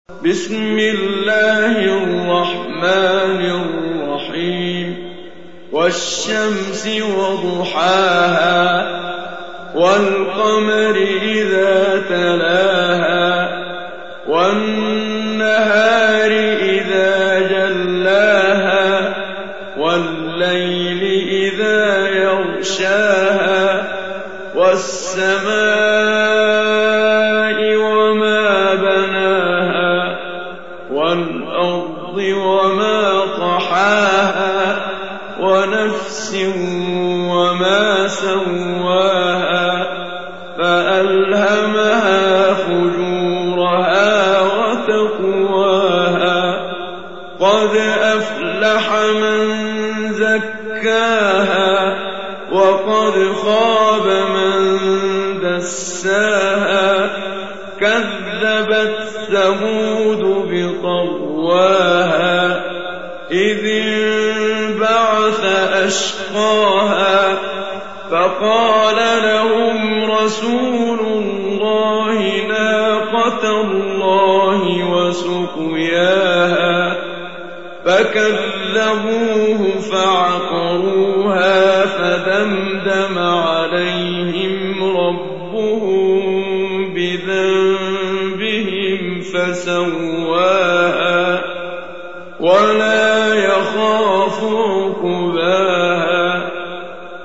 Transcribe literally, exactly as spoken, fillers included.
بسم الله الرحمن الرحيم والشمس وضحاها والقمر إذا تلاها والنهار إذا جلاها والليل إذا يغشاها والسماء وما بناها والأرض وما طحاها ونفس وما سواها فألهمها فجورها وتقواها قد أفلح من زكاها وقد خاب من دساها كذبت ثمود بطغواها إذ انبعث أشقاها فقال لهم رسول الله ناقة الله وسقياها فكذبوه فعقروها فدمدم عليهم ربهم بذنبهم فسواها ولا يخاف عقباها.